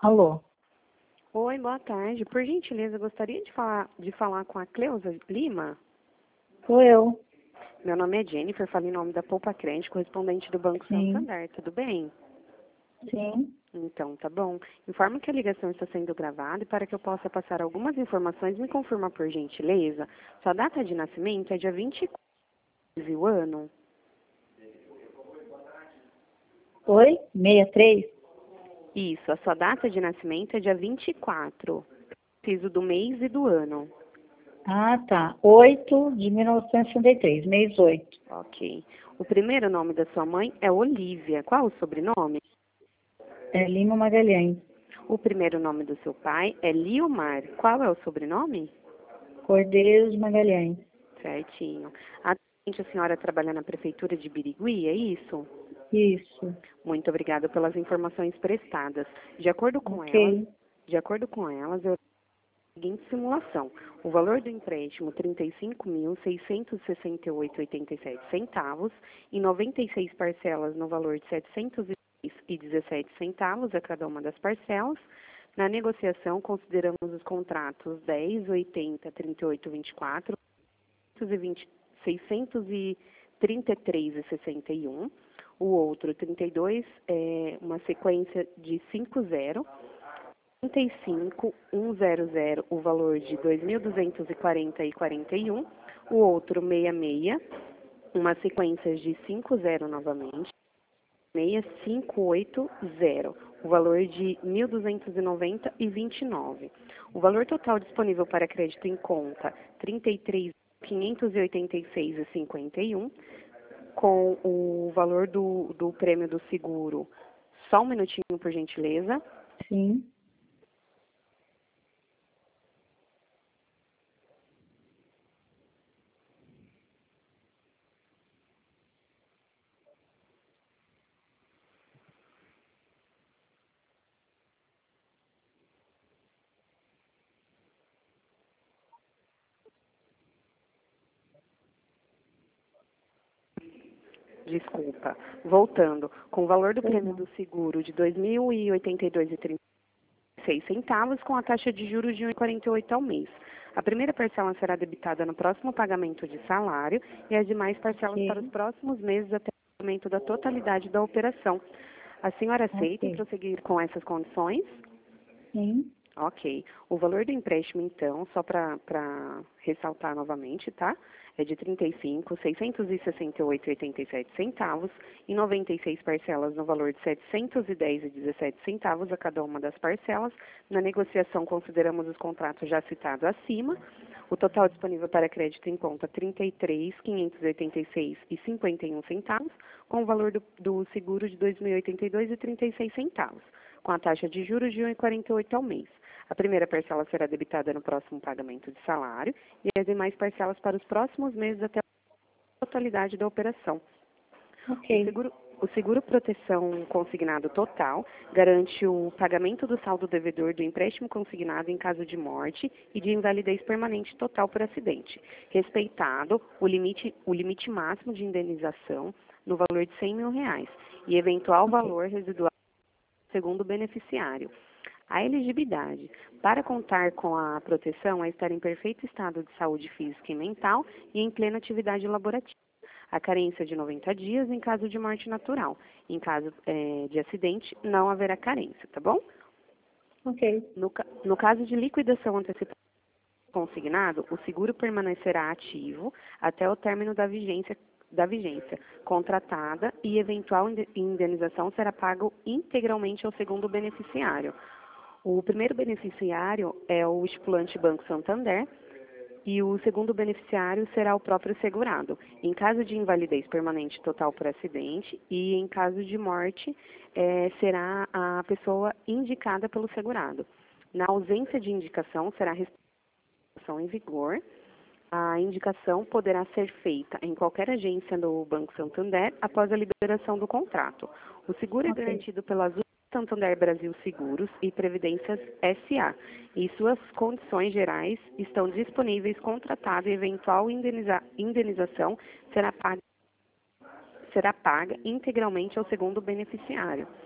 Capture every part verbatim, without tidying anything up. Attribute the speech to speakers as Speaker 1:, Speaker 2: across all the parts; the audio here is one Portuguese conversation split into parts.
Speaker 1: Alô?
Speaker 2: Oi, boa tarde. Por gentileza, eu gostaria de falar, de falar com a Cleusa Lima.
Speaker 1: Sou eu.
Speaker 2: Meu nome é Jennifer, falo em nome da Poupa Crédito, correspondente do Banco
Speaker 1: Sim,
Speaker 2: Santander. Tudo bem?
Speaker 1: sim.
Speaker 2: Então, tá bom. Informo que a ligação está sendo gravada e para que eu possa passar algumas informações, me confirma por gentileza. Sua data de nascimento é dia vinte e quatro e o ano?
Speaker 1: Oi? sessenta e três?
Speaker 2: Isso, a sua data de nascimento é dia vinte e quatro. Preciso do mês e do ano.
Speaker 1: Ah, tá. oito de mil novecentos e sessenta e três, mês oito.
Speaker 2: Ok. O primeiro nome da sua mãe é Olívia. Qual o sobrenome?
Speaker 1: É Lima Magalhães.
Speaker 2: O primeiro nome do seu pai é Liomar. Qual é o sobrenome?
Speaker 1: Cordeiros Magalhães.
Speaker 2: Certinho. Atualmente a senhora trabalha na prefeitura de Birigui, é isso?
Speaker 1: Isso.
Speaker 2: Muito obrigada pelas informações prestadas. De acordo com elas,
Speaker 1: Ok.
Speaker 2: de acordo com elas, eu a seguinte simulação. O valor do empréstimo trinta e cinco mil seiscentos e sessenta e oito vírgula oitenta e sete centavos e noventa e seis parcelas no valor de setecentos e dezessete centavos a cada uma das parcelas. Na negociação, consideramos os contratos dez, oitenta, trinta e oito, vinte e quatro, seiscentos e trinta e três e sessenta e um. O outro trinta e dois é uma sequência de cinco zero. trinta e cinco mil cento, o valor de dois mil duzentos e quarenta e quarenta e um. O outro sessenta e seis, uma sequência de cinco zero novamente. seis cinco oito zero, o valor de mil duzentos e noventa e vinte e nove. O valor total disponível para crédito em conta trinta e três mil quinhentos e oitenta e seis e cinquenta e um, com o valor do, do prêmio do seguro. Só um minutinho, por gentileza.
Speaker 1: Sim.
Speaker 2: Desculpa. Voltando, com o valor do
Speaker 1: Pois
Speaker 2: prêmio
Speaker 1: não.
Speaker 2: do seguro de dois mil e oitenta e dois reais e trinta e seis centavos, com a taxa de juros de um vírgula quarenta e oito ao mês. A primeira parcela será debitada no próximo pagamento de salário e as demais parcelas para os
Speaker 1: Ok.
Speaker 2: próximos meses até o pagamento da totalidade da operação. A senhora aceita em
Speaker 1: Ok.
Speaker 2: prosseguir com essas condições?
Speaker 1: Sim.
Speaker 2: Ok. O valor do empréstimo, então, só para ressaltar novamente, tá? É de trinta e cinco mil seiscentos e sessenta e oito vírgula oitenta e sete centavos e noventa e seis parcelas no valor de setecentos e dez vírgula dezessete centavos a cada uma das parcelas. Na negociação, consideramos os contratos já citados acima. O total disponível para crédito em conta trinta e três mil quinhentos e oitenta e seis vírgula cinquenta e um centavos, com o valor do, do seguro de dois mil e oitenta e dois vírgula trinta e seis centavos, com a taxa de juros de um vírgula quarenta e oito ao mês. A primeira parcela será debitada no próximo pagamento de salário e as demais parcelas para os próximos meses até a totalidade da operação. O
Speaker 1: Ok.
Speaker 2: seguro, o seguro proteção consignado total garante o pagamento do saldo devedor do empréstimo consignado em caso de morte e de invalidez permanente total por acidente, respeitado o limite, o limite máximo de indenização no valor de cem mil reais e eventual
Speaker 1: Ok.
Speaker 2: valor residual segundo o beneficiário. A elegibilidade para contar com a proteção é estar em perfeito estado de saúde física e mental e em plena atividade laborativa. A carência de noventa dias em caso de morte natural. Em caso eh, de acidente, não haverá carência, tá bom?
Speaker 1: Ok.
Speaker 2: No, ca- no caso de liquidação antecipada consignado, o seguro permanecerá ativo até o término da vigência da vigência contratada e eventual inde- indenização será pago integralmente ao segundo beneficiário. O primeiro beneficiário é o estipulante Banco Santander e o segundo beneficiário será o próprio segurado. Em caso de invalidez permanente total por acidente e em caso de morte, eh, será a pessoa indicada pelo segurado. Na ausência de indicação, será a restrição em vigor. A indicação poderá ser feita em qualquer agência do Banco Santander após a liberação do contrato. O seguro é
Speaker 1: Ok.
Speaker 2: garantido pela Azul Santander Brasil Seguros e Previdências S A e suas condições gerais estão disponíveis. Contratado e eventual indeniza- indenização será paga, será paga integralmente ao segundo beneficiário.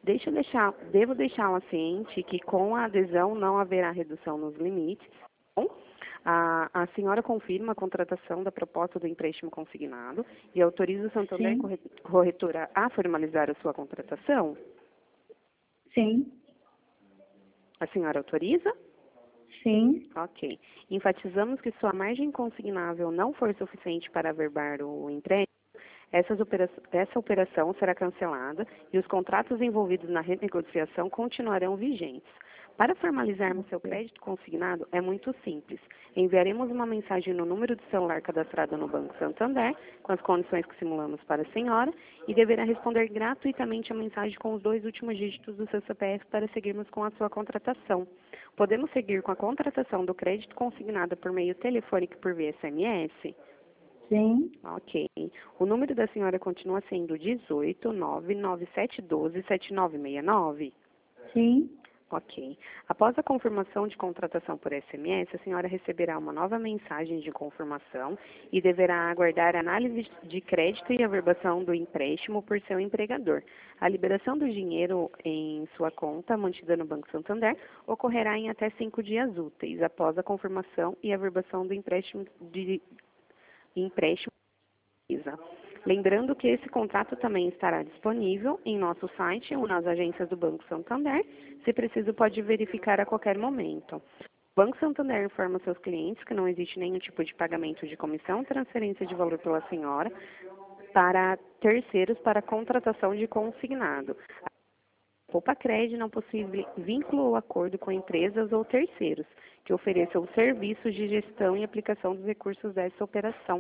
Speaker 2: Deixa eu deixar, devo deixá-la ciente que com a adesão não haverá redução nos limites. Bom, a, a senhora confirma a contratação da proposta do empréstimo consignado e autoriza o Santander
Speaker 1: Sim.
Speaker 2: Corretora a formalizar a sua contratação?
Speaker 1: Sim.
Speaker 2: A senhora autoriza?
Speaker 1: Sim.
Speaker 2: Ok. Enfatizamos que sua margem consignável não for suficiente para averbar o empréstimo, essas opera essa operação será cancelada e os contratos envolvidos na renegociação continuarão vigentes. Para formalizarmos seu crédito consignado, é muito simples. Enviaremos uma mensagem no número de celular cadastrado no Banco Santander, com as condições que simulamos para a senhora, e deverá responder gratuitamente a mensagem com os dois últimos dígitos do seu C P F para seguirmos com a sua contratação. Podemos seguir com a contratação do crédito consignado por meio telefônico e por via S M S?
Speaker 1: Sim.
Speaker 2: Ok. O número da senhora continua sendo dezoito, nove nove sete um dois, sete nove seis nove?
Speaker 1: Sim.
Speaker 2: Ok. Após a confirmação de contratação por S M S, a senhora receberá uma nova mensagem de confirmação e deverá aguardar a análise de crédito e averbação do empréstimo por seu empregador. A liberação do dinheiro em sua conta, mantida no Banco Santander, ocorrerá em até cinco dias úteis, após a confirmação e averbação do empréstimo de empréstimo. Lembrando que esse contrato também estará disponível em nosso site ou nas agências do Banco Santander. Se preciso, pode verificar a qualquer momento. O Banco Santander informa seus clientes que não existe nenhum tipo de pagamento de comissão, transferência de valor pela senhora para terceiros para contratação de consignado. A Poupa Cred não possui vínculo ou acordo com empresas ou terceiros que ofereçam serviços de gestão e aplicação dos recursos dessa operação.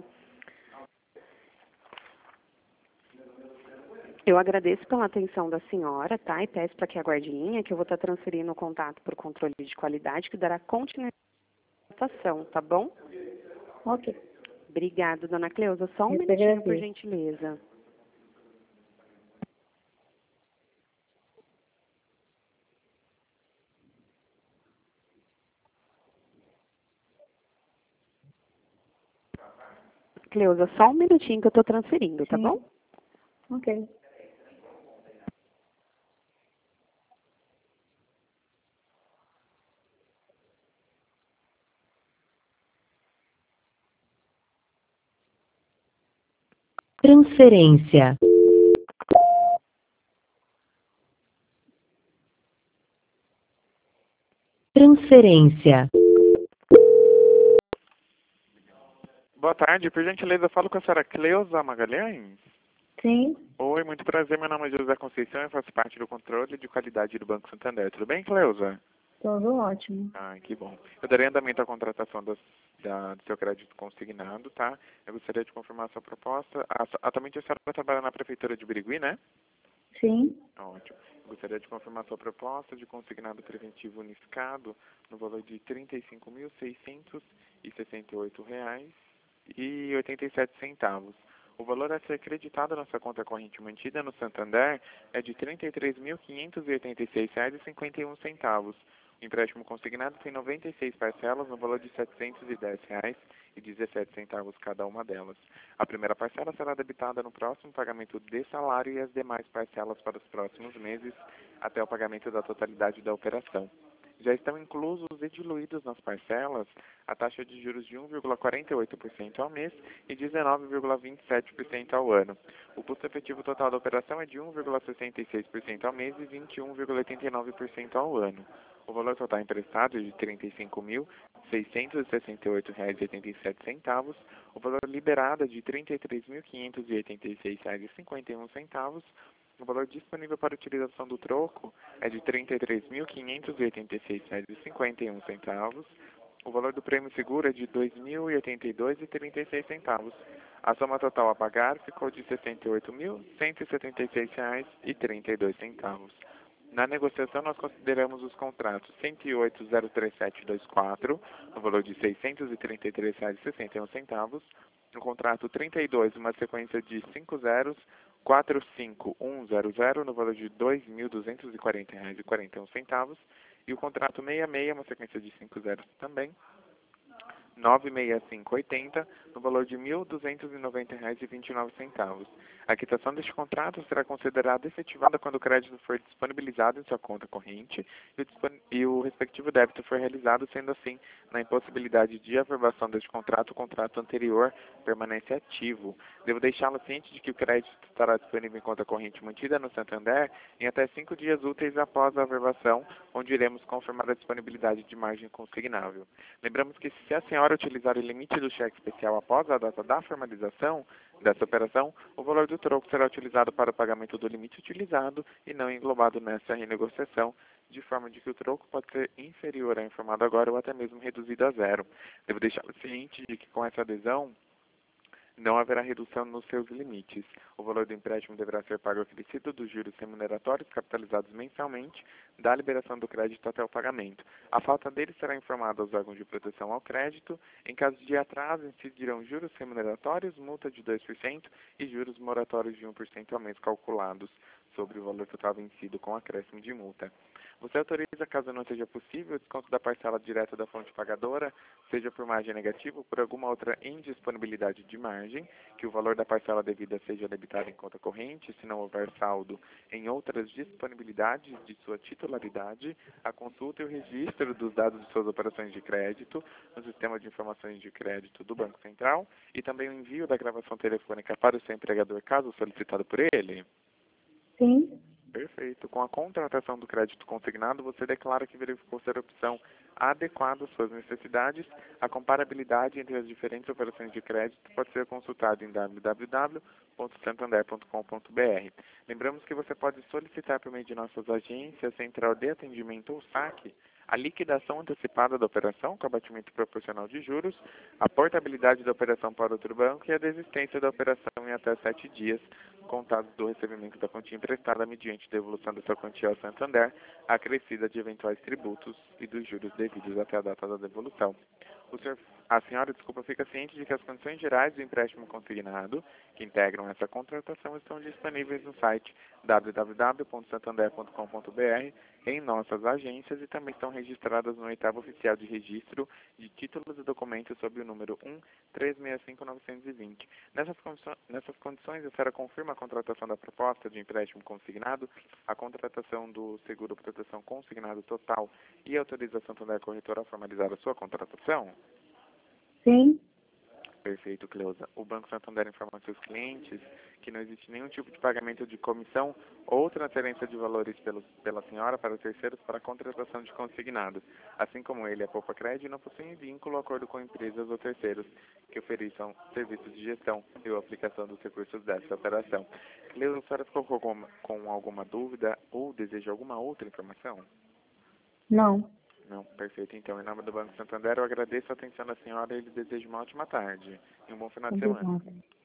Speaker 2: Eu agradeço pela atenção da senhora, tá? E peço para que aguarde em linha, que eu vou estar transferindo o contato para o controle de qualidade, que dará continuidade à contratação, tá bom?
Speaker 1: Ok.
Speaker 2: Obrigada, dona Cleusa. Só um
Speaker 1: Eu que
Speaker 2: minutinho, por
Speaker 1: agradeço.
Speaker 2: gentileza. Cleusa, só um minutinho que eu estou transferindo, tá
Speaker 1: Sim.
Speaker 2: bom?
Speaker 1: Ok.
Speaker 3: Transferência. Transferência.
Speaker 4: Boa tarde, por gentileza, falo com a senhora Cleusa Magalhães.
Speaker 1: Sim.
Speaker 4: Oi, muito prazer, meu nome é José Conceição e faço parte do controle de qualidade do Banco Santander. Tudo bem, Cleusa?
Speaker 1: Tudo ótimo.
Speaker 4: Ah, que bom. Eu darei andamento à contratação das, da, do seu crédito consignado, tá? Eu gostaria de confirmar a sua proposta. Ah, atualmente a senhora trabalha na Prefeitura de Birigui, né?
Speaker 1: Sim.
Speaker 4: Ótimo. Eu gostaria de confirmar a sua proposta de consignado preventivo unificado no valor de trinta e cinco mil seiscentos e sessenta e oito reais e oitenta e sete centavos. O valor a ser creditado na sua conta corrente mantida no Santander é de trinta e três mil quinhentos e oitenta e seis reais e cinquenta e um centavos. O empréstimo consignado tem noventa e seis parcelas no valor de setecentos e dez reais e dezessete centavos cada uma delas. A primeira parcela será debitada no próximo pagamento de salário e as demais parcelas para os próximos meses até o pagamento da totalidade da operação. Já estão inclusos e diluídos nas parcelas a taxa de juros de um vírgula quarenta e oito por cento ao mês e dezenove vírgula vinte e sete por cento ao ano. O custo efetivo total da operação é de um vírgula sessenta e seis por cento ao mês e vinte e um vírgula oitenta e nove por cento ao ano. O valor total emprestado é de trinta e cinco mil seiscentos e sessenta e oito reais e oitenta e sete centavos. O valor liberado é de trinta e três mil quinhentos e oitenta e seis reais e cinquenta e um centavos. O valor disponível para utilização do troco é de trinta e três mil quinhentos e oitenta e seis reais e cinquenta e um centavos. O valor do prêmio seguro é de dois mil e oitenta e dois reais e trinta e seis centavos. A soma total a pagar ficou de sessenta e oito mil cento e setenta e seis reais e trinta e dois centavos. Na negociação, nós consideramos os contratos cento e oito zero três sete dois quatro, no valor de seiscentos e trinta e três reais e sessenta e um centavos. No contrato trinta e dois, uma sequência de cinco zeros, quatro cinco um zero zero, no valor de dois mil duzentos e quarenta reais e quarenta e um centavos. E o contrato sessenta e seis, uma sequência de cinco zeros também, nove seis cinco oito zero, no valor de mil duzentos e noventa reais e vinte e nove centavos. A quitação deste contrato será considerada efetivada quando o crédito for disponibilizado em sua conta corrente e o, dispon e o respectivo débito for realizado, sendo assim, na impossibilidade de averbação deste contrato, o contrato anterior permanece ativo. Devo deixá-lo ciente de que o crédito estará disponível em conta corrente mantida no Santander em até cinco dias úteis após a averbação, onde iremos confirmar a disponibilidade de margem consignável. Lembramos que se a senhora utilizar o limite do cheque especial após a data da formalização dessa operação, o valor do troco será utilizado para o pagamento do limite utilizado e não englobado nessa renegociação, de forma de que o troco pode ser inferior ao informado agora ou até mesmo reduzido a zero. Devo deixar ciente de que com essa adesão não haverá redução nos seus limites. O valor do empréstimo deverá ser pago acrescido dos juros remuneratórios capitalizados mensalmente da liberação do crédito até o pagamento. A falta dele será informada aos órgãos de proteção ao crédito. Em caso de atraso, incidirão juros remuneratórios, multa de dois por cento e juros moratórios de um por cento ao mês calculados sobre o valor total vencido com acréscimo de multa. Você autoriza, caso não seja possível, o desconto da parcela direta da fonte pagadora, seja por margem negativa ou por alguma outra indisponibilidade de margem, que o valor da parcela devida seja debitado em conta corrente, se não houver saldo em outras disponibilidades de sua titularidade, a consulta e o registro dos dados de suas operações de crédito no Sistema de Informações de Crédito do Banco Central e também o envio da gravação telefônica para o seu empregador, caso solicitado por ele?
Speaker 1: Sim.
Speaker 4: Perfeito. Com a contratação do crédito consignado, você declara que verificou ser a opção adequada às suas necessidades. A comparabilidade entre as diferentes operações de crédito pode ser consultada em w w w ponto santander ponto com ponto b r. Lembramos que você pode solicitar por meio de nossas agências, central de atendimento ou saque, a liquidação antecipada da operação com abatimento proporcional de juros, a portabilidade da operação para outro banco e a desistência da operação em até sete dias, contados do recebimento da quantia emprestada mediante devolução dessa quantia ao Santander, acrescida de eventuais tributos e dos juros devidos até a data da devolução. O senhor, a senhora, desculpa, fica ciente de que as condições gerais do empréstimo consignado, que integram essa contratação, estão disponíveis no site w w w ponto santander ponto com ponto b r, em nossas agências e também estão registradas no oitavo oficial de registro de títulos e documentos sob o número um três seis cinco nove dois zero. Nessas, condições, nessas condições, a senhora confirma a contratação da proposta de empréstimo consignado, a contratação do seguro proteção consignado total e a autorização da corretora a formalizar a sua contratação?
Speaker 1: Sim.
Speaker 4: Perfeito, Cleusa. O Banco Santander informa aos seus clientes que não existe nenhum tipo de pagamento de comissão ou transferência de valores pelos, pela senhora para terceiros para a contratação de consignados. Assim como ele, a Poupa Crédito, não possui vínculo ou acordo com empresas ou terceiros que ofereçam serviços de gestão e ou aplicação dos recursos dessa operação. Cleusa, a senhora ficou com alguma, com alguma dúvida ou deseja alguma outra informação?
Speaker 1: Não.
Speaker 4: Não, perfeito. Então, em nome do Banco Santander, eu agradeço a atenção da senhora e lhe desejo uma ótima tarde e um bom final de semana.
Speaker 1: Obrigada.